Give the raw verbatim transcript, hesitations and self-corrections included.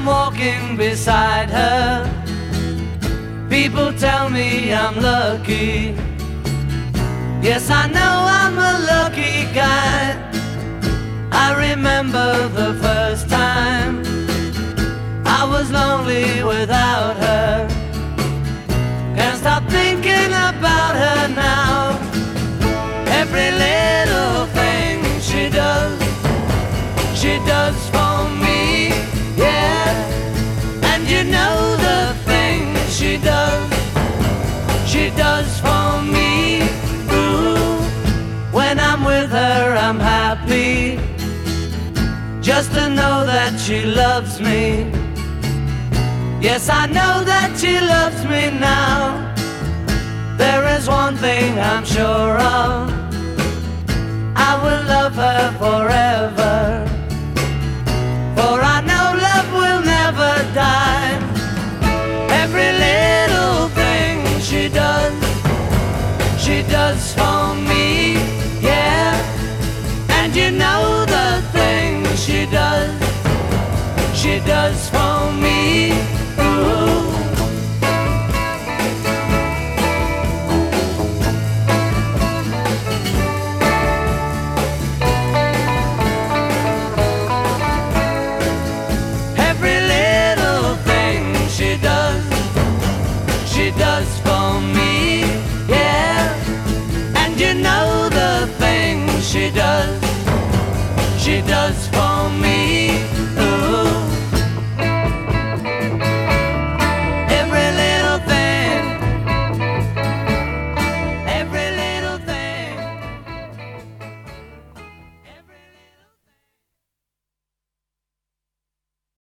I'm walking beside her, people tell me I'm lucky. Yes, I know I'm a lucky guy. I remember the first time I was lonely without her. Can't stop thinking about her now. Every little thing she does, she does for me, yeah. And you know the things she does, she does for me. Ooh, when I'm with her I'm happy, just to know that she loves me. Yes, I know that she loves me now. There is one thing I'm sure of, I will love her forever. For I know love will never die. Every little thing she does, she does for me, yeah. And you know the things she does, she does for me. Ooh. Every little thing she does, she does for me, yeah. And you know the things she does, she does for me.